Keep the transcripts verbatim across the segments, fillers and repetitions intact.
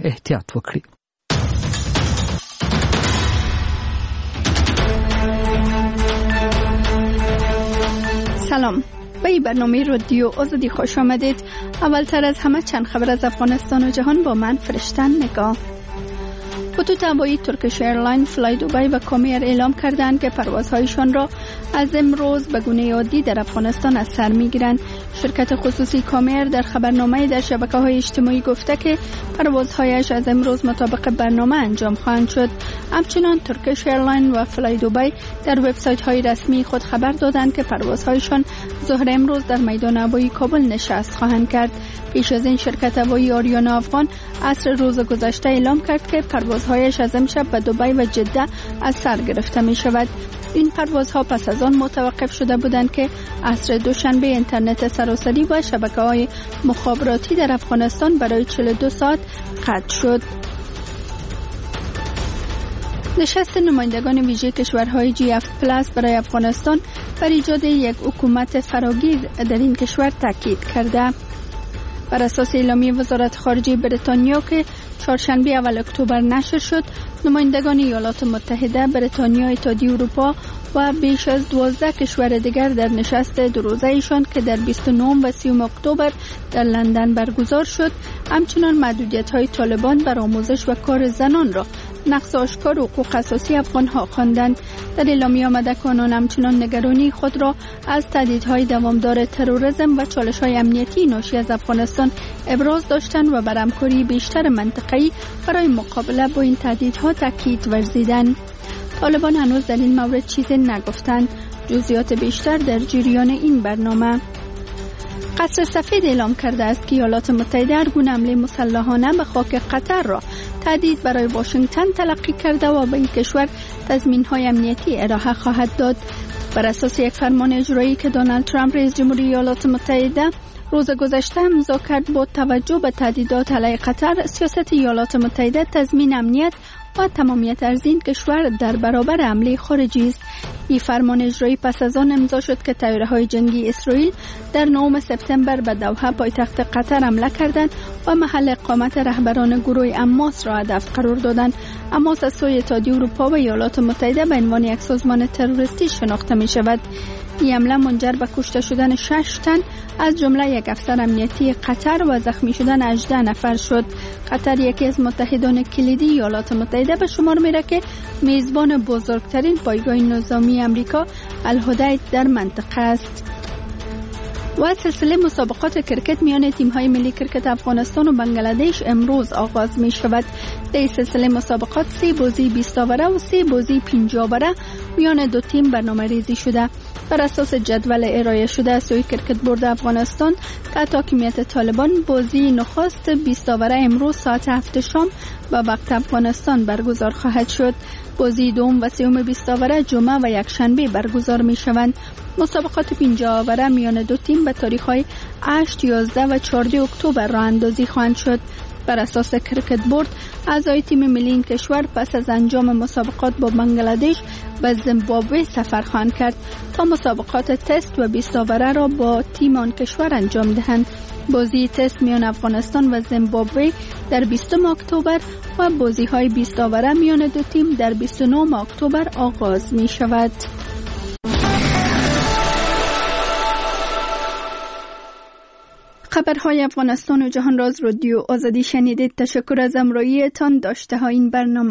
احتیاط وکړي. سلام، به این برنامه رادیو آزادی خوش آمدید. اولتر از همه چند خبر از افغانستان و جهان با من فرشتن نگاه. خطوط هوایی ترکیش ایرلاین، فلای دوبای و کامیر اعلام کردند که پروازهایشان را از امروز به گونه عادی در افغانستان از سر می‌گیرند. شرکت خصوصی کامیر در خبرنامه در شبکه‌های اجتماعی گفته که پروازهایش از امروز مطابق برنامه انجام خواهند شد. همچنان ترکیش ایرلاین و فلای دوبای در وبسایت‌های رسمی خود خبر دادند که پروازهایشان ظهر امروز در میدان هوایی کابل نشست خواهند کرد. پیش از این شرکت هوایی آریانا افغان عصر روز گذشته اعلام کرد که پروازهایش از امشب به دبی و جده از سر گرفته می شود. این پروازها پس از آن متوقف شده بودند که عصر دوشنبه اینترنت سراسری و شبکه‌های مخابراتی در افغانستان برای چهل و دو ساعت قطع شد. نشست نمایندگان ویژه کشورهای جی اف پلاس برای افغانستان بر ایجاد یک حکومت فراگیر در این کشور تاکید کرده. بر اساس اعلامیه وزارت خارجه بریتانیا که چهارشنبه اول اکتبر نشر شد، نمایندگان ایالات متحده، بریتانیا، اتحادیه اروپا و بیش از دوازده کشور دیگر در نشست دو روزه‌ایشان که در بیست و نه و سی اکتبر در لندن برگزار شد، همچنان محدودیت‌های طالبان بر آموزش و کار زنان را نقض آشکار حقوق اساسی افغان‌ها خواندند. در اعلامیه آمده که آنان همچنان نگرانی خود را از تهدیدهای دوامدار تروریسم و چالش‌های امنیتی ناشی از افغانستان ابراز داشتند و بر همکاری بیشتر منطقه‌ای برای مقابله با این تهدیدها تاکید ورزیدند. طالبان هنوز در این مورد چیزی نگفتند. جزئیات بیشتر در جریان این برنامه. قصر سفید اعلام کرده است که ایالات متحده هر گونه حمله مسلحانه به خاک قطر را تهدید برای واشنگتن تلقی کرده و به این کشور تضمین‌های امنیتی ارائه خواهد داد. بر اساس یک فرمان اجرایی که دونالد ترامپ رئیس جمهوری ایالات متحده روز گذشته امضا کرد، با توجه به تهدیدات علیه قطر، سیاست ایالات متحده تضمین امنیت و تمامیت ارزین کشور در برابر حمله خارجی است. این فرمان اجرایی پس از آن امضا شد که طیاره‌های جنگی اسرائیل در نهم سپتامبر به دوحه پایتخت قطر حمله کردند و محل اقامت رهبران گروه حماس را هدف قرار دادند. حماس از سوی اتحادیه اروپا و ایالات متحده به عنوان یک سازمان تروریستی شناخته می شود. این حمله منجر به کشته شدن شش تن از جمله یک افسر امنیتی قطر و زخمی شدن هجده نفر شد. قطر یکی از متحدان کلیدی ایالات متحده به شمار میره که میزبان بزرگترین پایگاه نظامی امریکا الحدید در منطقه است. و سلسله مسابقات کرکت میان تیم‌های ملی کرکت افغانستان و بنگلادش امروز آغاز می شود. در این سلسله مسابقات سه بازی بیست اوره و سه بازی پنجاه اوره میان دو تیم برنامه ریزی شده. بر اساس جدول ارائه شده از سوی کرکت بورد افغانستان تحت حاکمیت طالبان، بازی نخست بیست اوره امروز ساعت هفت شام به وقت افغانستان برگزار خواهد شد. بازی دوم و سوم بیست اوره جمعه و یکشنبه برگزار می شوند. مسابقات پنجاه اوره میان دو تیم به تاریخ‌های هشت، یازده و چهارده اکتبر راه اندازی خواهند شد. بر اساس کرکت بورد، اعضای تیم ملی این کشور پس از انجام مسابقات با بنگلادش به زیمبابوه سفر خواهند کرد تا مسابقات تست و بیست اوره را با تیم آن کشور انجام دهند. بازی تست میان افغانستان و زیمبابوه در بیستم اکتبر و بازی‌های بیست اوره میان دو تیم در بیست و نهم اکتبر آغاز می شود. خبرهای افغانستان و جهان را از رادیو آزادی شنیدید. تشکر از همراهیتان. داشته ها این برنامه.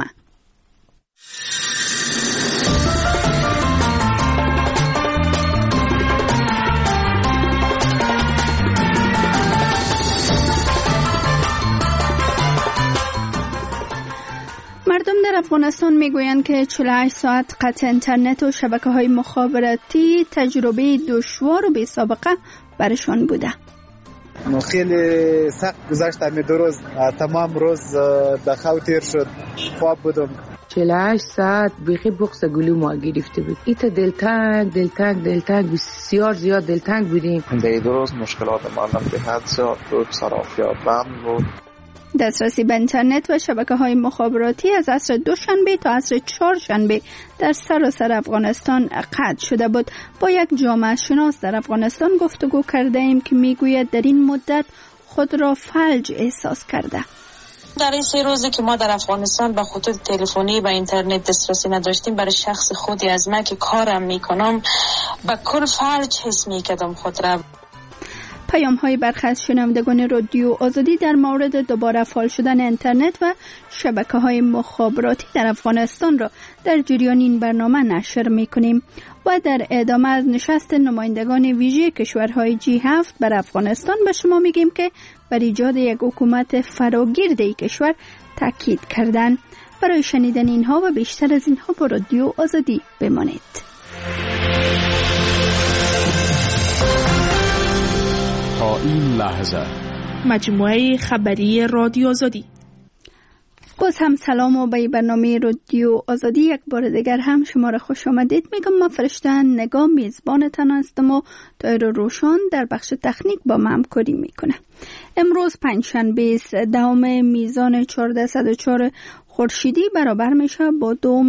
مردم در افغانستان میگویند که چهل و هشت ساعت قطع اینترنت و شبکه‌های مخابراتی تجربه دشوار و بی‌سابقه برشان بوده. خیلی سخت گذشت. می دو روز تمام روز به خواب تیر شد، خواب بودم. چهل و هشت ساعت بیخی بغض گلو ما گرفته بود. ایتا دلتنگ دلتنگ دلتنگ بسیار زیاد دلتنگ بودیم. در دو روز مشکلات مالم به حد زیاد بود، صرافیات بند بود. دسترسی به اینترنت و شبکه‌های مخابراتی از عصر دوشنبه تا عصر چهارشنبه در سراسر افغانستان قطع شده بود. با یک جامعه شناس در افغانستان گفتگو کرده ایم که میگوید در این مدت خود را فلج احساس کرده. در این سه روزی که ما در افغانستان به خطوط تلفنی و اینترنت دسترسی نداشتیم، برای شخص خودی از من که کارم میکنم به کل فرج حس میکردم خود را. پیام های برخی از شنوندگان رادیو آزادی در مورد دوباره فعال شدن اینترنت و شبکه های مخابراتی در افغانستان را در جریان این برنامه نشر می کنیم و در ادامه از نشست نمایندگان ویژه کشورهای جی هفت بر افغانستان به شما می گیم که بر ایجاد یک حکومت فراگیر در کشور تاکید کردند. برای شنیدن اینها و بیشتر از اینها با رادیو آزادی بمانید. تا این لحظه مجموعه خبری رادیو آزادی. باز هم سلام و به برنامه رادیو آزادی یک بار دیگر هم شما را خوش آمدید میگم. ما فرشته نگاه میزبانتان هستم و دایر روشان در بخش تکنیک با ما همکاری میکنه. امروز پنجشنبه دوم میزان چهارده صد و چهار خورشیدی برابر میشه با دوم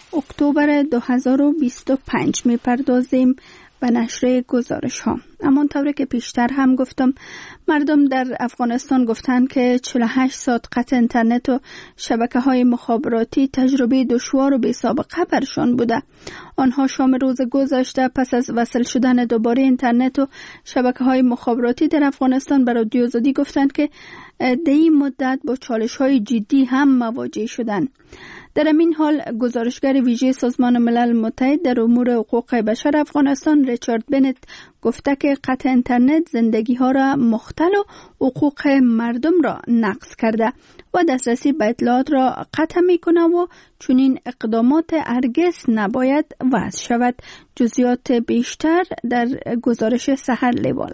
اکتبر دو هزار و بیست و پنج. میپردازیم به نشر گزارش ها. اما طوری که پیشتر هم گفتم، مردم در افغانستان گفتند که چهل و هشت ساعت قطع اینترنت و شبکه های مخابراتی تجربه دشوار و بی سابقه برشان بوده. آنها شام روز گذشته پس از وصل شدن دوباره اینترنت و شبکه های مخابراتی در افغانستان به رادیو آزادی گفتند که در این مدت با چالش های جدی هم مواجه شدند. در این حال گزارشگر ویژه سازمان ملل متحد در امور حقوق بشر افغانستان ریچارد بنت گفته که قطع اینترنت زندگی ها را مختل و حقوق مردم را نقض کرده و دسترسی به اطلاعات را قطع می کنه و چنین اقدامات هرگز نباید وضع شود. جزئیات بیشتر در گزارش سحر لیوال.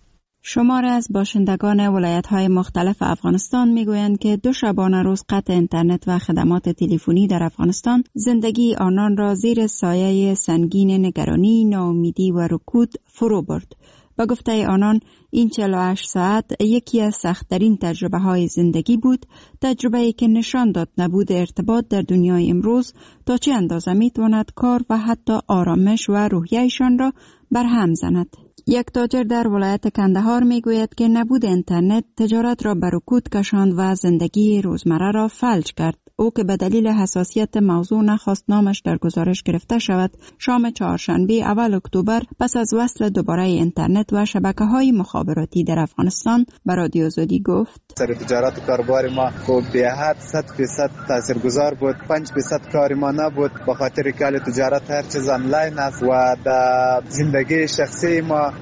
شمار از باشندگان ولایت‌های مختلف افغانستان می‌گویند که دو شبانه روز قطع اینترنت و خدمات تلفنی در افغانستان زندگی آنان را زیر سایه سنگین نگرانی، ناامیدی و رکود فرو برد. با گفته آنان این چهل و هشت ساعت یکی از سخت‌ترین تجربه‌های زندگی بود، تجربه‌ای که نشان داد نبود ارتباط در دنیای امروز تا چه اندازه می‌تواند کار و حتی آرامش و روحیه‌شان را برهم زند. یک تاجر در ولایت کندهار می گوید که نبود اینترنت تجارت را به رکود کشاند و زندگی روزمره را فلج کرد. او که به دلیل حساسیت موضوع نخواست نامش در گزارش گرفته شود، شام چهارشنبه اول اکتبر پس از وصل دوباره اینترنت و شبکه‌های مخابراتی در افغانستان به رادیو آزادی گفت: سر تجارت و کاروبار ما خوب به حد صد فیصد تاثیرگذار بود. پنج فیصد کار ما نبود به خاطر که تجارت هر چیز آنلاین است و در زندگی شخصی ما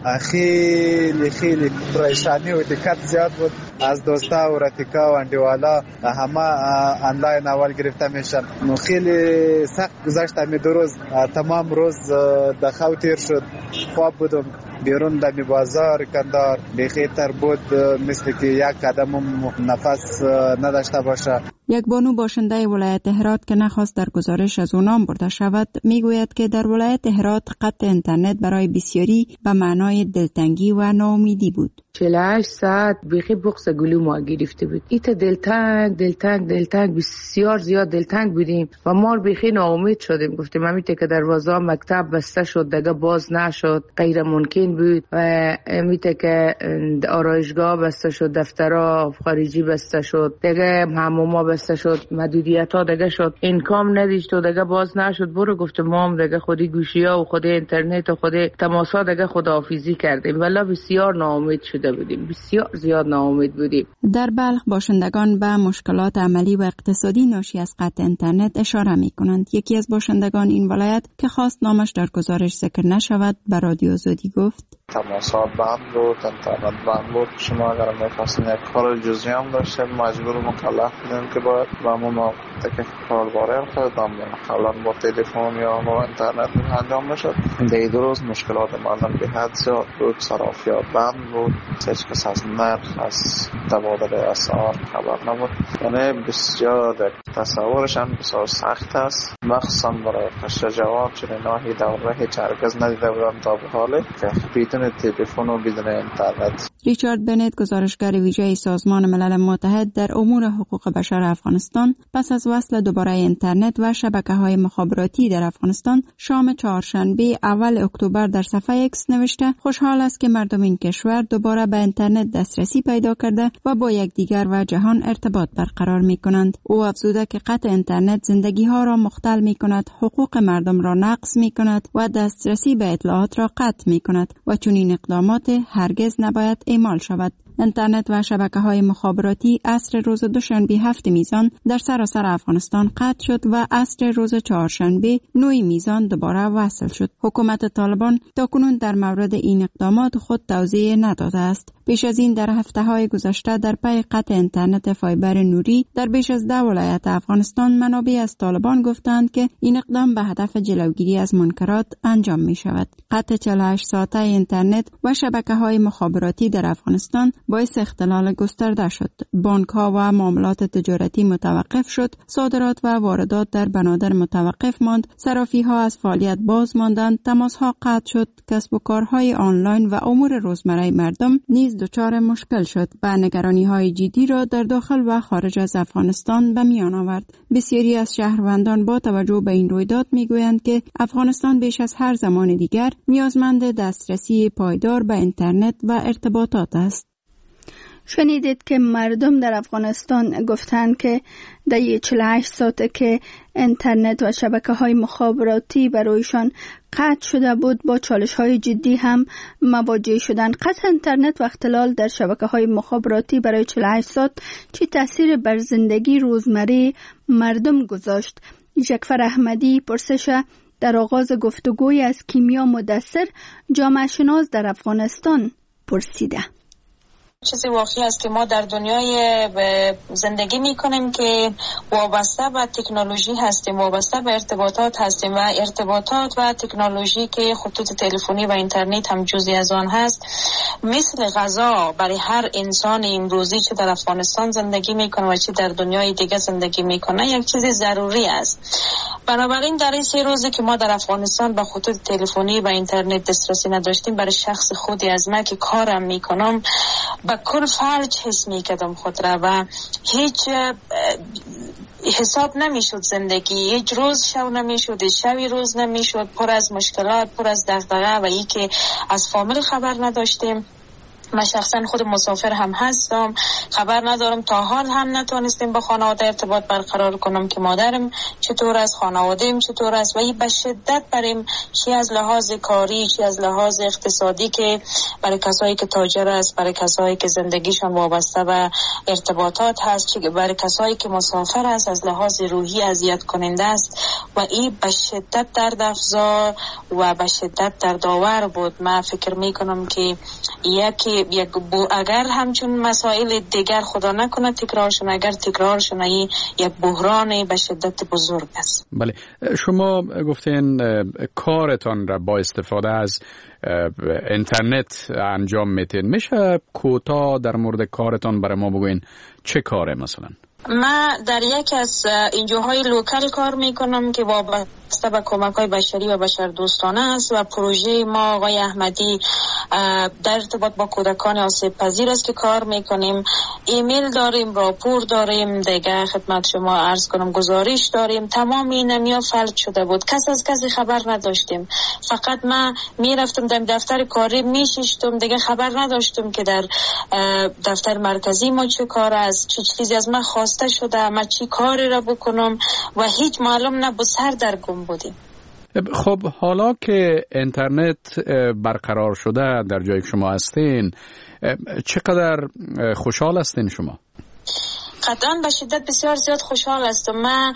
خیلی خیلی پریشانی و دقت زیاد بود. از دوستا و رفیقا و اندیوالا همه آنلاین اول گرفته میشن. خیلی سخت گذشت. می دو روز تمام روز در خو تیر شد. خواب بودم بیرون در بازار کندار بخیتر بود، مثل که یک قدم نفس نداشته باشه. یک بانو باشنده ولایت هرات که نخواست در گزارش از او نام برده شود میگوید که در ولایت هرات قطع اینترنت برای بسیاری به معنای دلتنگی و ناامیدی بود. چهل و هشت ساعت بیخی بغض گلو ما گرفته بود. ایت دلتنگ دلتنگ دلتنگ بسیار زیاد دلتنگ بودیم و ما بیخی ناامید شدیم. گفتیم امیته که دروازه مکتب بسته شد دیگه باز نشد، غیر ممکن بود. و امیته که آرایشگاه بسته شد، دفترها خارجی بسته شد، دیگه حموما بسته شد، محدودیت ها دیگه شد، اینکام نداشت و دیگه باز نشد. برو گفتم ما هم دیگه خودی گوشی ها و خودی اینترنت و خودی تماس ها دیگه خداحافظی کردیم. ولی بسیار ناامید شده بودیم، بسیار زیاد ناامید بودیم. در بلخ باشندگان به مشکلات عملی و اقتصادی ناشی از قطع اینترنت اشاره می کنند. یکی از باشندگان این ولایت که خواست نامش در گزارش ذکر نشود به رادیو آزادی گفت: تماسات بند بود، اینترنت بند بود. شما اگر می‌خواستین یک کار جزئی هم داشتید مجبور و مکلف بودین که باید با ما تک کار باره خودتان قبلا با تلفن یا با اینترنت انجام بشد. این دو روز مشکلات مردم به حد زیاد بود. صرافیات بند بود، هیچ کس از نرخ از تبادل اسعار خبر نبود. یعنی بسیار تصورش هم بسیار سخت است، مخصوصا برای قشر جوان، چون اینا هی دوره هیچ هرگز ندیده بودن تا به حاله که بدون بدون تلفن و بدون اینترنت. ریچارد بنت، گزارشگر ویژه سازمان ملل متحد در امور حقوق بشر افغانستان، پس از وصل دوباره اینترنت و شبکه‌های مخابراتی در افغانستان شام چهارشنبه اول اکتبر در صفحه اکس نوشته خوشحال است که مردم این کشور دوباره به اینترنت دسترسی پیدا کرده و با یکدیگر و جهان ارتباط برقرار می‌کنند. او افزوده که قطع اینترنت زندگی‌ها را مختل می‌کند، حقوق مردم را نقض می‌کند و دسترسی به اطلاعات را قطع می‌کند و چنین اقدامات هرگز نباید اعمال شود. اینترنت و شبکه‌های مخابراتی عصر روز دوشنبه هفت میزان در سراسر افغانستان قطع شد و عصر روز چهارشنبه نه میزان دوباره وصل شد. حکومت طالبان تاکنون در مورد این اقدامات خود توضیح نداده است. پیش از این در هفته‌های گذشته در پی قطع اینترنت فایبر نوری در بیش از ده ولایت افغانستان منابع از طالبان گفتند که این اقدام به هدف جلوگیری از منکرات انجام می شود. قطع چهل و هشت ساعته اینترنت و شبکه‌های مخابراتی در افغانستان باعث اختلال گسترده شد. بانک‌ها و معاملات تجارتی متوقف شد، صادرات و واردات در بنادر متوقف ماند، صرافی‌ها از فعالیت باز ماندند، تماس‌ها قطع شد، کسب و کارهای آنلاین و امور روزمره مردم نیز دچار مشکل شد و نگرانی‌های جدی را در داخل و خارج از افغانستان به میان آورد. بسیاری از شهروندان با توجه به این رویداد می‌گویند که افغانستان بیش از هر زمان دیگر نیازمند دسترسی پایدار به اینترنت و ارتباطات است. شنیدید که مردم در افغانستان گفتند که در چهل و هشت ساعته که اینترنت و شبکه‌های مخابراتی برایشان قطع شده بود با چالش‌های جدی هم مواجه شدند. قطع اینترنت و اختلال در شبکه‌های مخابراتی برای چهل و هشت ساعت چه تأثیر بر زندگی روزمره مردم گذاشت؟ جعفر احمدی پرسش در آغاز گفتگوی از کیمیا مدثر، جامعه شناس در افغانستان، پرسیده. چیزی واقعی است که ما در دنیای زندگی میکنیم که وابسته به تکنولوژی هستیم، وابسته به ارتباطات هستیم و ارتباطات و تکنولوژی که خطوط تلفنی و اینترنت هم جزئی از آن هست، مثل غذا برای هر انسان امروزی چه در افغانستان زندگی میکنه و چه در دنیای دیگه زندگی میکنه یک چیز ضروری است. بنابراین در این سه روزی که ما در افغانستان به خطوط تلفنی و اینترنت دسترسی نداشتیم، برای شخص خودی از من که کارم میکنم با کل فلج حس میکردم خود را و هیچ حساب نمیشد زندگی، هیچ روز شو نمیشد، شوی روز نمیشد، پر از مشکلات، پر از دغدغه و ای که از فامیل خبر نداشتیم. من شخصا خود مسافر هم هستم، خبر ندارم، تا حال هم نتونستیم با خانواده ارتباط برقرار کنم که مادرم چطور است، خانواده‌ام چطور است و این به شدت بریم چی از لحاظ کاری چی از لحاظ اقتصادی که برای کسایی که تاجر است، برای کسایی که زندگیشان وابسته به ارتباطات هست، چه برای کسایی که مسافر است از لحاظ روحی اذیت کننده است و این به شدت درد افزا و به شدت دردآور بود. من فکر میکنم که یکی یک بو اگر همچون مسائل دیگر خدا نکنه تکرار شونه، اگر تکرار شونه این یک بحران به شدت بزرگ است. بله، شما گفتین کارتان را با استفاده از اینترنت انجام میتین، میشه کوتاه در مورد کارتان برای ما بگوین چه کاره مثلا؟ من در یکی از انجوهای لوکال کار میکنم که وابسته به کمک‌های بشری و بشردوستانه است و پروژه ما آقای احمدی در ارتباط با کودکان آسیب پذیر است که کار میکنیم. ایمیل داریم، راپور داریم، دیگه خدمت شما عرض کنم گزارش داریم. تمام این نمیا فلج شده بود، کس از کسی خبر نداشتیم. فقط من میرفتم در دفتر کاری میشیشتم، دیگه خبر نداشتم که در دفتر مرکزی ما چه کار است، چه چیزی از من خواسته شده، من چی کاری را بکنم و هیچ معلوم نبود، سر در گم بودیم. خب حالا که اینترنت برقرار شده در جایی که شما هستین، چقدر خوشحال هستین شما؟ قطعا به شدت بسیار زیاد خوشحال هستم. من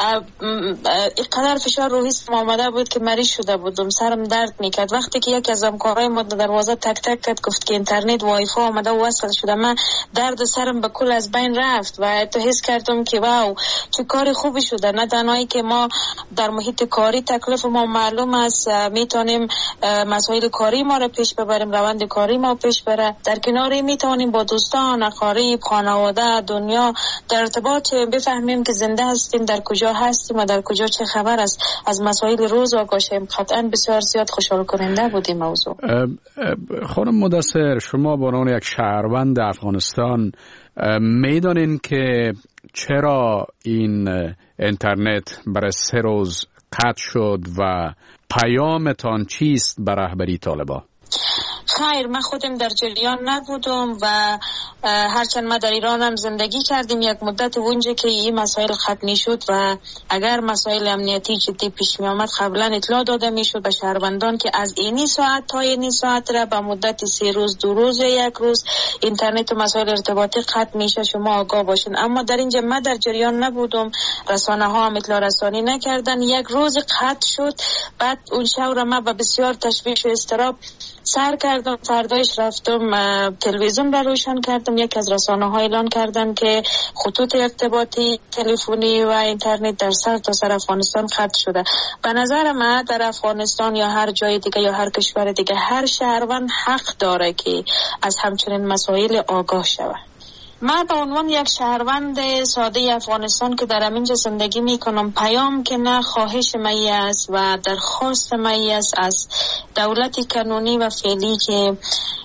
اینقدر فشار روحی آمده بود که مریض شده بودم، سرم درد میکرد. وقتی که یکی از همکارای ما دروازه تک تک کرد گفت که اینترنت وای فای آمده و وصل شده، من درد سرم به کل از بین رفت و تو حس کردم که واو چه کار خوبی شده. نه تنهایی که ما در محیط کاری تکلیف ما معلوم است، میتونیم مسائل کاری ما رو پیش ببریم، روند کاری ما پیش بره، در کنار میتونیم با دوستان، اقارب، خانواده، دنیا در ارتباط بفهمیم که زنده هستیم، در کجا هستیم و در کجا چه خبر است، از مسائل روز آگاه شیم. قطعا بسیار زیاد خوشحال کننده بود این موضوع. خانم مدثر، شما به عنوان یک شهروند افغانستان میدانین که چرا این اینترنت برای سه روز قطع شد و پیامتان چیست به رهبری طالبان؟ خیر، من خودم در جریان نبودم و هرچند ما در ایران هم زندگی کردیم یک مدت اونجا که این مسائل ختم شد و اگر مسائل امنیتی جدی پیش می آمد قبلا اطلاع داده می شد به شهروندان که از اینی ساعت تا اینی ساعت را به مدت سه روز، دو روز یا یک روز اینترنت و مسائل ارتباطی ختم میشه، شما آگاه باشین. اما در اینجا من در جریان نبودم، رسانه ها هم اطلاع رسانی نکردن. یک روز قطع شد، بعد اون شب را من با بسیار تشویش و اضطراب سر کردم. فردایش رفتم تلویزیون را روشن کردم، یک از رسانه ها اعلان کردن که خطوط ارتباطی تلفنی و اینترنت در سر تا سر افغانستان قطع شده. به نظر من در افغانستان یا هر جای دیگه یا هر کشور دیگه هر شهروند حق داره که از همچنین مسائل آگاه شود. من به عنوان یک شهروند ساده افغانستان که در همینجا زندگی میکنم، پیام که نه خواهش می است و درخواست می است از دولت قانونی و فعلی که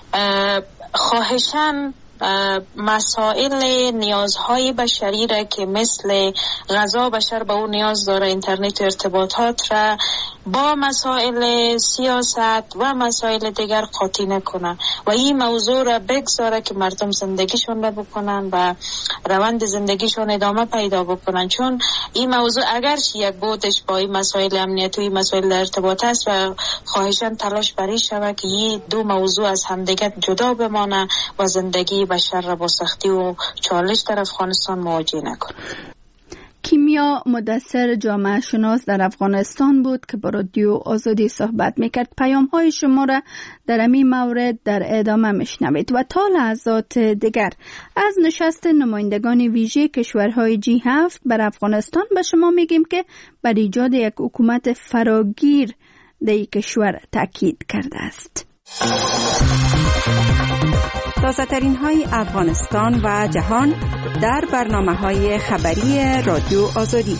خواهشاً مسائل نیازهای بشری را که مثل غذا بشر به اون نیاز داره، اینترنت و ارتباطات را با مسائل سیاست و مسائل دیگر قاطی نکنن و این موضوع را بگذاره که مردم زندگیشون را بکنن و روند زندگیشون ادامه پیدا بکنن. چون این موضوع اگرچه یک بودش با این مسائل امنیتی و مسائل ارتباط است و خواهشاً تلاش بری شود که این دو موضوع از همدیگر جدا بمانه و زندگی بشر را با سختی و چالش در افغانستان مواجه نکنه. کیمیا مدثر جامعه شناس در افغانستان بود که با رادیو آزادی صحبت میکرد. پیام های شما را در این مورد در ادامه میشنوید و تا لحظات دیگر از نشست نمایندگان ویژه کشورهای جی هفت بر افغانستان به شما میگیم که بر ایجاد یک حکومت فراگیر در این کشور تاکید کرده است. تازه ترین های افغانستان و جهان در برنامه های خبری رادیو آزادی.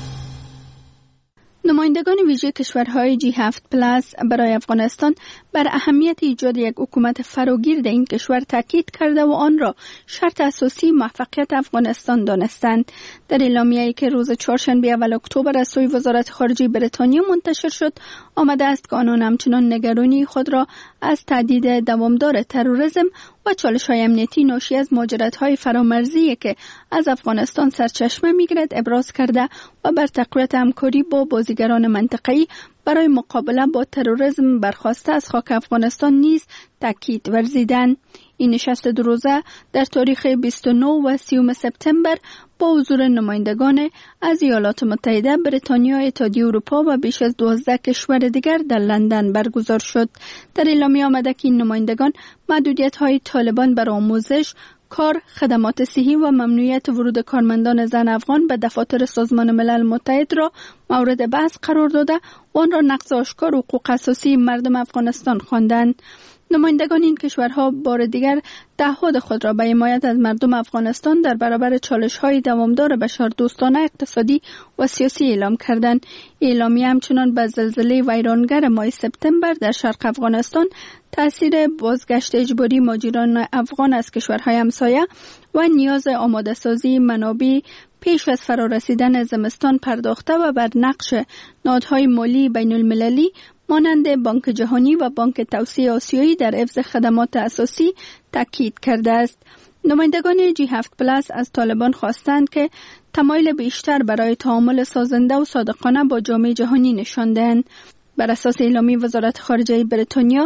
نمایندگان ویژه کشورهای جی هفت پلاس برای افغانستان بر اهمیت ایجاد یک حکومت فراگیر در این کشور تاکید کرده و آن را شرط اساسی موفقیت افغانستان دانستند. در اعلامیه‌ای که روز چهارشنبه اول اکتبر از سوی وزارت خارجه بریتانیا منتشر شد، آمده است که آنان همچنان نگرانی خود را از تهدید دوامدار تروریسم و چالش‌های امنیتی ناشی از مهاجرت‌های فرامرزی که از افغانستان سرچشمه می‌گیرد ابراز کرده و بر تقویت همکاری با بازیگران منطقه‌ای برای مقابله با تروریسم برخواسته از خاک افغانستان نیز تاکید ورزیدند. این نشست دو روزه در تاریخ بیست و نه و سی سپتامبر با حضور نمایندگان از ایالات متحده، بریتانیا، اتحادیه اروپا و بیش از دوازده کشور دیگر در لندن برگزار شد. در اعلامیه آمده که این نمایندگان محدودیت‌های طالبان بر آموزش، کار، خدمات صحی و ممنوعیت ورود کارمندان زن افغان به دفاتر سازمان ملل متحد را مورد بحث قرار داده و آن را نقض آشکار حقوق اساسی مردم افغانستان خواندند. نمایندگان این کشورها بار دیگر تعهد خود را به حمایت از مردم افغانستان در برابر چالش‌های دوامدار بشردوستانه اقتصادی و سیاسی اعلام کردند. اعلامیه همچنان به زلزله ویرانگر ماه سپتامبر در شرق افغانستان، تأثیر بازگشت اجباری مهاجران افغان از کشورهای همسایه و نیاز آماده سازی منابع پیش از فرارسیدن زمستان پرداخته و بر نقش نهادهای مالی بین المللی مانند بانک جهانی و بانک توسعه آسیایی در حفظ خدمات اساسی تاکید کرده است. نمایندگان جی هفت پلاس از طالبان خواستند که تمایل بیشتر برای تعامل سازنده و صادقانه با جامعه جهانی نشان دهند. بر اساس اعلامیه وزارت خارجه بریتانیا،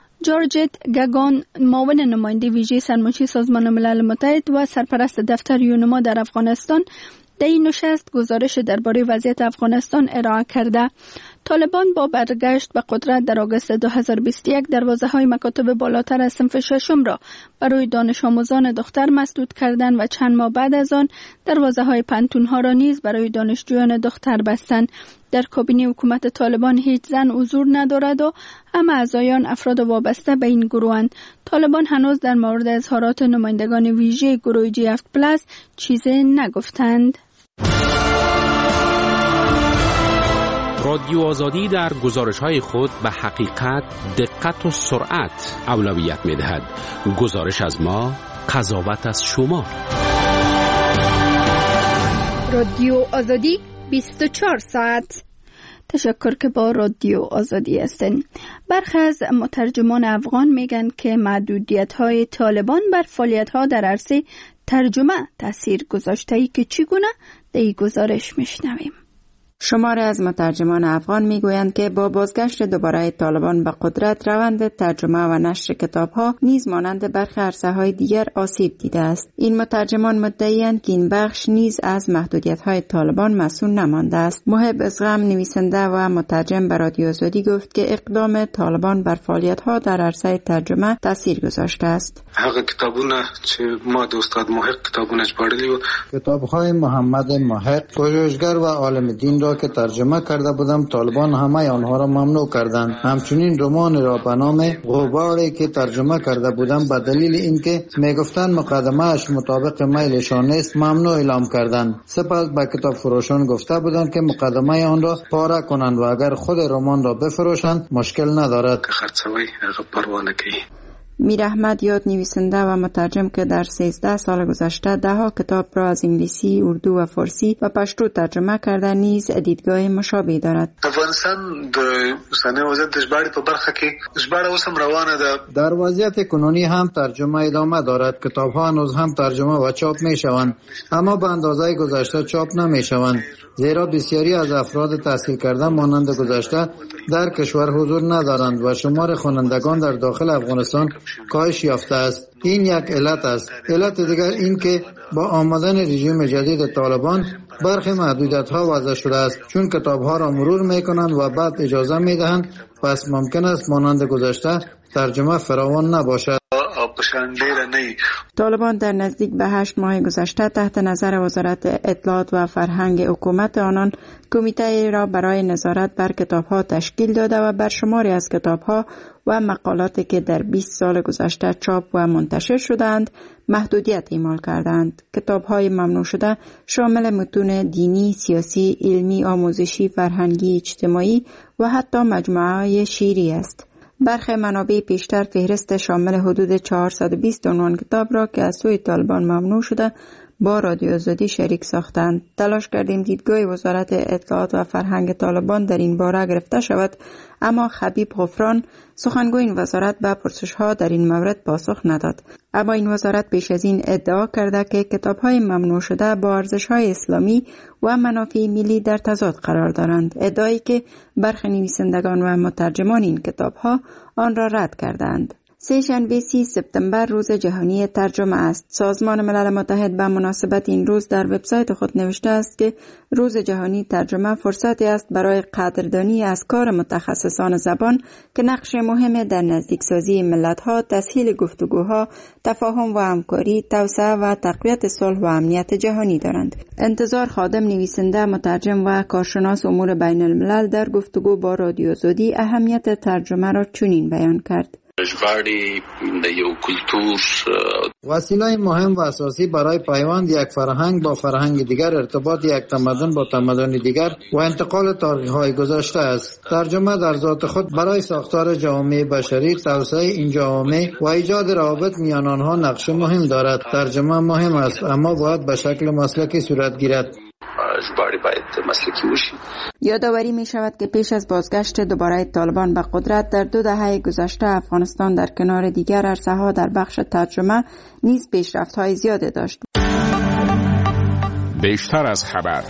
جورجت گاگان، معاون نماینده ویژه سرمنشی سازمان ملل متحد و سرپرست دفتر یونما در افغانستان، در این نشست گزارش درباره وضعیت افغانستان ارائه کرده. طالبان با برگشت به قدرت در آگوست دو هزار و بیست و یک دروازه‌های مکاتب بالاتر از صنف ششم را برای دانش آموزان دختر مسدود کردند و چند ماه بعد از آن دروازه‌های پانتون‌ها را نیز برای دانشجویان دختر بستند. در کابینه حکومت طالبان هیچ زن حضور ندارد و همه اعضایان افراد وابسته به این گروهند. طالبان هنوز در مورد اظهارات نمایندگان ویژه گروه جی هفت پلاس چیزی نگفتند. رادیو آزادی در گزارش‌های خود به حقیقت، دقت و سرعت اولویت می‌دهد. گزارش از ما، قضاوت از شما. رادیو آزادی بیست و چهار ساعت. تشکر که با رادیو آزادی هستین. برخی از مترجمان افغان میگن که محدودیت‌های طالبان بر فعالیت‌ها در عرصه ترجمه تاثیر گذاشته، که چگونه؟ در این گزارش میشنویم. شماری از مترجمان افغان میگویند که با بازگشت دوباره طالبان به قدرت روند ترجمه و نشر کتاب‌ها نیز مانند برخی عرصه‌های دیگر آسیب دیده است. این مترجمان مدعی‌اند که این بخش نیز از محدودیت‌های طالبان مسئول نمانده است. محب ازغم، نویسنده و مترجم به رادیو آزادی گفت که اقدام طالبان بر فعالیت‌ها در عرصه ترجمه تاثیر گذاشته است. هغه کتابونه چې ما د استاد محق کتابونه ژباړلي وو، کتاب‌های محمد محق، پژوهشگر و عالم دین را که ترجمه کرده بودم طالبان همه آنها را ممنوع کردند. همچنین رمان را به نام غباری که ترجمه کرده بودم به دلیل اینکه میگفتند مقدمه اش مطابق میلشان نیست ممنوع اعلام کردند. سپس به کتاب فروشان گفته بودند که مقدمه آن را پاره کنند و اگر خود رمان را بفروشند مشکل ندارد. خرڅوي هغه پروا نه کوي. میر احمد یاد، نویسنده و مترجم که در سیزده سال گذشته ده ها کتاب را از انگلیسی، اردو و فارسی و پشتو ترجمه کرده، نیز دیدگاه مشابه دارد. افغانستان د اوسنی وضعیت د ژباړې په برخه کې ژباړه اوس هم روانه ده. در وضعیت کنونی هم ترجمه ادامه دارد. کتاب‌ها هنوز هم ترجمه و چاپ می‌شوند، اما به اندازه گذشته چاپ نمی‌شوند، زیرا بسیاری از افراد تحصیل کرده مانند گذشته در کشور حضور ندارند و شمار خوانندگان در داخل افغانستان کاهش یافته است. این یک علت است. علت دیگر این که با آمدن رژیم جدید طالبان برخی محدودیت‌ها وضع شده است، چون کتاب‌ها را مرور می‌کنند و بعد اجازه می‌دهند، پس ممکن است مانند گذشته ترجمه فراوان نباشد. طالبان در نزدیک به هشت ماه گذشته تحت نظر وزارت اطلاعات و فرهنگ حکومت آنان کمیته را برای نظارت بر کتاب‌ها تشکیل داده و بر شماری از کتاب‌ها و مقالاتی که در بیست سال گذشته چاپ و منتشر شدند محدودیت اعمال کردند. کتاب‌های ممنوع شده شامل متون دینی، سیاسی، علمی، آموزشی، فرهنگی، اجتماعی و حتی مجموعه‌های شعری است. برخی منابع پیشتر فهرست شامل حدود چهارصد و بیست عنوان کتاب را که از سوی طالبان ممنوع شده با رادیو آزادی شریک ساختند. تلاش کردیم دیدگاه وزارت اطلاعات و فرهنگ طالبان در این باره گرفته شود، اما خبیب غفران، سخنگوی این وزارت، به پرسش‌ها در این مورد پاسخ نداد. اما این وزارت پیش از این ادعا کرده که کتاب‌های ممنوع شده با ارزش‌های اسلامی و منافع ملی در تضاد قرار دارند، ادعایی که برخی نویسندگان و مترجمان این کتاب‌ها آن را رد کردند. سه‌شنبه سی سپتامبر روز جهانی ترجمه است. سازمان ملل متحد به مناسبت این روز در وبسایت خود نوشته است که روز جهانی ترجمه فرصتی است برای قدردانی از کار متخصصان زبان که نقش مهم در نزدیکسازی ملت‌ها، تسهیل گفتگوها، تفاهم و همکاری، توسعه و تقویت صلح و امنیت جهانی دارند. انتظار خادم، نویسنده، مترجم و کارشناس امور بین الملل در گفتگو با رادیو آزادی اهمیت ترجمه را چنین بیان کرد: ژباړې د یو کلتور وسیله مهم و اساسی برای پیوند یک فرهنگ با فرهنگ دیگر، ارتباط یک تمدن با تمدن دیگر و انتقال تاریخ‌های گذشته است. ترجمه در ذات خود برای ساختار جامعه بشری، توسعه این جامعه و ایجاد روابط میان آنها نقش مهم دارد. ترجمه مهم است، اما باید به شکل مسلکی صورت گیرد. ژباړې باید مسلکی وشي. یادآوری می شود که پیش از بازگشت دوباره طالبان به قدرت در دو دهه گذشته افغانستان در کنار دیگر عرصه‌ها در بخش ترجمه نیز پیشرفت‌های زیاده داشت. بیشتر از خبر.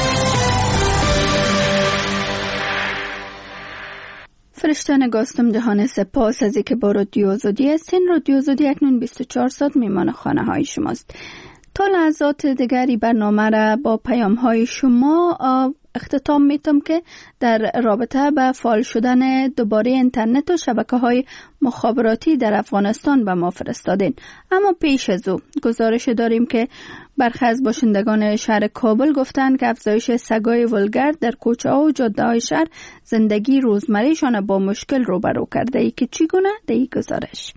فرشتان گاستم جهان سپاس از اینکه با رادیو آزادی هستین. رادیو آزادی اکنون بیست و چهار ساعت میمان خانه های شماست. تا لحظات دیگری برنامه را با پیام های شما اختتام میتم که در رابطه به فعال شدن دوباره اینترنت و شبکه‌های مخابراتی در افغانستان به ما فرستادین. اما پیش از او گزارش داریم که برخی از باشندگان شهر کابل گفتند که افزایش سگ‌های ولگرد در کوچه‌ها و جاده‌های شهر زندگی روزمره‌شان با مشکل روبرو کرده. ای که چگونه؟ در این گزارش.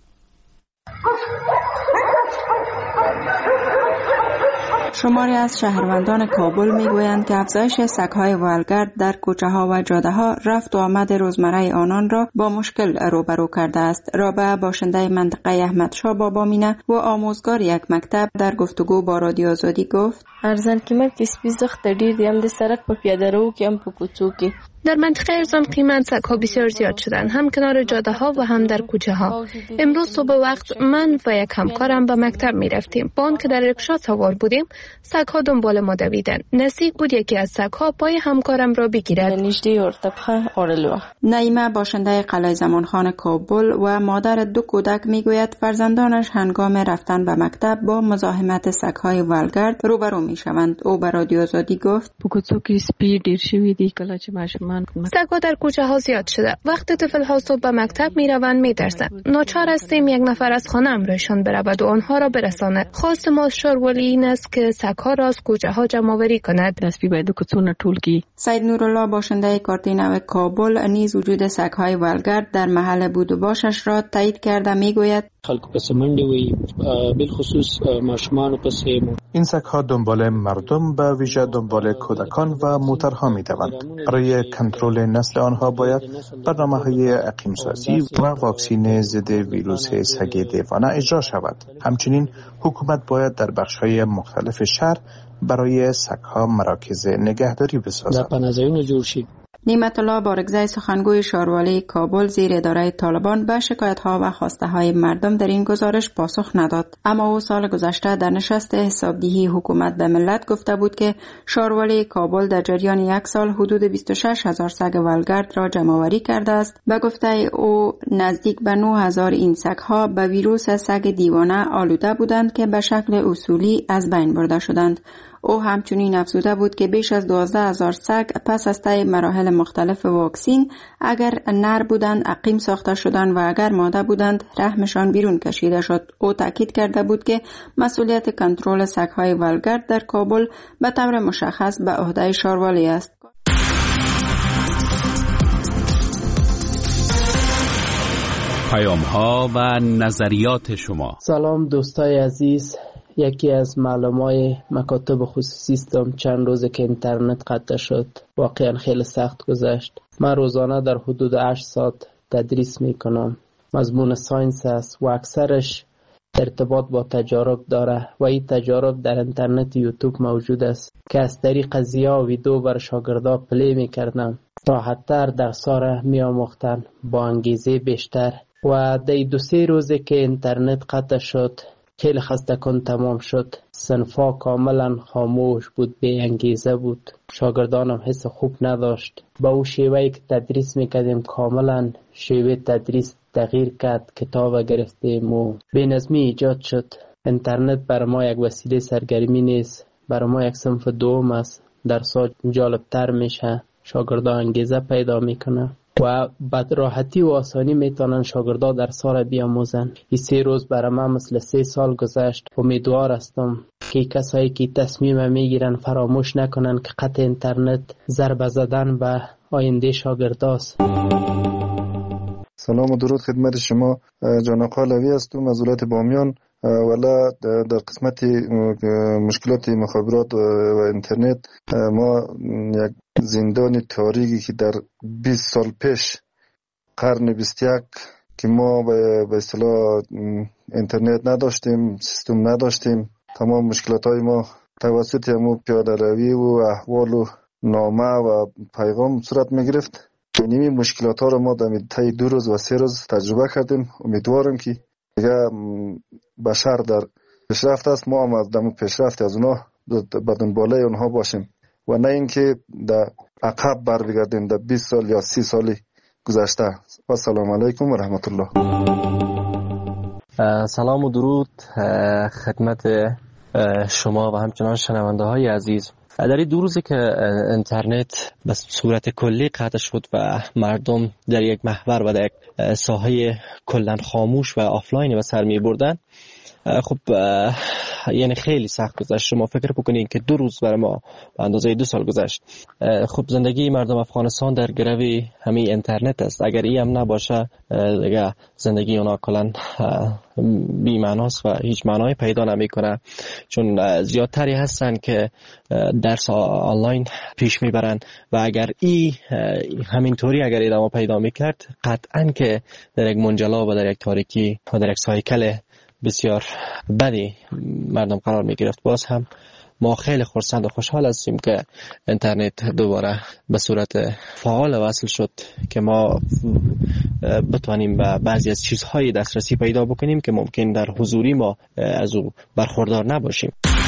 شماری از شهروندان کابل میگویند که افزایش سگ‌های ولگرد در کوچه‌ها و جاده‌ها رفت و آمد روزمره آنان را با مشکل روبرو کرده است. رابعه باشنده منطقه احمدشاه بابامینه و آموزگار یک مکتب در گفتگو با رادیو آزادی گفت: ارزان قیمت کې سپي زخت ډیر دي، هم د سړک په پیاده رو کې هم په کوڅو کې. در منطقه ارزان قیمت سگ‌ها بسیار زیاد شدند، هم کنار جاده ها و هم در کوچه ها. امروز صبح وقت من و یک همکارم به مکتب می رفتیم. با آن که در رکشا سوار بودیم، سگ‌ها دنبال ما دویدند. نزدیک بود یکی از سگ‌ها پای همکارم را بگیرد. نعیمه باشنده قلعه زمانخان کابل و مادر دو کودک می گوید فرزندانش هنگام رفتن به مکتب با مزاحمت سگ‌های ولگرد روبرو می شوند. او به رادیو آزادی گفت: سگ‌ها در کوچه ها زیاد شده. وقتی طفل ها صبح به مکتب می روند می ترسند. ناچار هستیم یک نفر از خانه امرشان برود و آنها را برساند. خواست ما از شارولی این است که سگ‌ها را از کوچه ها جمع آوری کند. سید نورالله باشنده کارتینو کابل نیز وجود سگ‌های ولگرد در محل بود و باشش را تایید کرده می گوید: خلکو پس منډه وي، بالخصوص ماشومان پس. این سگ‌ها دنبال مردم به ویژه دنبال کودکان و موترها می‌دوند. برای کنترل نسل آنها باید برنامه‌های اقیم‌سازی و واکسین ضد ویروس سگ دیوانه اجرا شود. همچنین حکومت باید در بخش‌های مختلف شهر برای سگ‌ها مراکز نگهداری بسازد. نعمت الله بارگزای سخنگوی شاروالی کابل زیر اداره طالبان به شکایت‌ها و خواسته‌های مردم در این گزارش پاسخ نداد. اما او سال گذشته در نشست حسابدهی حکومت به ملت گفته بود که شاروالی کابل در جریان یک سال حدود بیست و شش هزار سگ ولگرد را جمع‌آوری کرده است. به گفته او نزدیک به نه هزار این سگ‌ها به ویروس سگ دیوانه آلوده بودند که به شکل اصولی از بین برده شدند. او همچنین افزوده بود که بیش از دوازده هزار سگ پس از طی مراحل مختلف واکسین اگر نر بودند عقیم ساخته شدند و اگر ماده بودند رحمشان بیرون کشیده شد. او تاکید کرده بود که مسئولیت کنترل سگ‌های ولگرد در کابل به طور مشخص به عهده شاروالی است. پیام‌ها و نظریات شما. سلام دوستای عزیز، یکی از معلومای مکاتب خصوصی استم چند روزه که اینترنت قطع شد. واقعا خیلی سخت گذشت. من روزانه در حدود هشت ساعت تدریس میکنم. مضمون ساینس است و اکثرش ارتباط با تجارب داره و این تجارب در اینترنت یوتیوب موجود است که از طریق ضیا و ویدیو بر شاگردا پلی میکردم. راحت‌تر درس‌ها را می‌آموختن با انگیزه بیشتر. و در دو سه روزه که اینترنت قطع شد خیلی خسته کن تمام شد. صنفا کاملا خاموش بود، بی انگیزه بود. شاگردانم حس خوب نداشت. با او شیوهی که تدریس میکردیم کاملا شیوه تدریس تغییر کرد. کتاب گرفتیم و بی نظمی ایجاد شد. اینترنت برای ما یک وسیله سرگرمی نیست، برای ما یک صنف دوم است. درس‌ها جالبتر میشه، شاگردان انگیزه پیدا میکنه و بعد راحتی و آسانی میتونن شاگردا درس‌ها را بیاموزن. این سه روز برای من مثل سه سال گذشت. امیدوار هستم که کسایی که تصمیم میگیرن فراموش نکنن که قطع اینترنت ضربه زدن به آینده شاگرداست. سلام و درود خدمت شما. جان آقا علوی هستم از ولایت بامیان. ولی در قسمت مشکلات مخابرات و اینترنت ما یک زندان تاریکی که در بیست سال پیش قرن بیست و یک که ما به اصطلاح اینترنت نداشتیم، سیستم نداشتیم، تمام مشکلات های ما توسط همو پیاده روی و احوال و نامه و پیغام صورت می گرفت. این مشکلات ها رو ما در طی دو روز و سه روز تجربه کردیم. امیدوارم که دیگه بشر در پیشرفت است، ما هم از دم پیشرفت از اونها به دنباله اونها باشیم و نه اینکه در عقب بر بگردیم در بیست سال یا سی سال گذشته. و سلام علیکم و رحمت الله. سلام و درود خدمت شما و همچنان شنونده های عزیز. در این دو روزی که اینترنت به صورت کلی قطع شد و مردم در یک محور و در یک ساحه کلا خاموش و آفلاین به سر می بردن، خب یعنی خیلی سخت گذشت. شما فکر بکنید که دو روز برای ما به اندازه دو سال گذشت. خب زندگی مردم افغانستان در گروی همین اینترنت است. اگر این هم نباشه دیگه زندگی اونا کلا بی معناست و هیچ معنایی پیدا نمیکنه، چون زیادتری هستن که درس آنلاین پیش میبرن و اگر ای همینطوری اگر ادامه پیدا میکرد قطعا که در یک منجلا و در یک تاریکی و در یک سایکل بسیار بدی مردم قرار می گرفت. باز هم ما خیلی خرسند و خوشحال هستیم که اینترنت دوباره به صورت فعال وصل شد که ما بتوانیم به بعضی از چیزهای دسترسی پیدا بکنیم که ممکن در حضوری ما از او برخوردار نباشیم.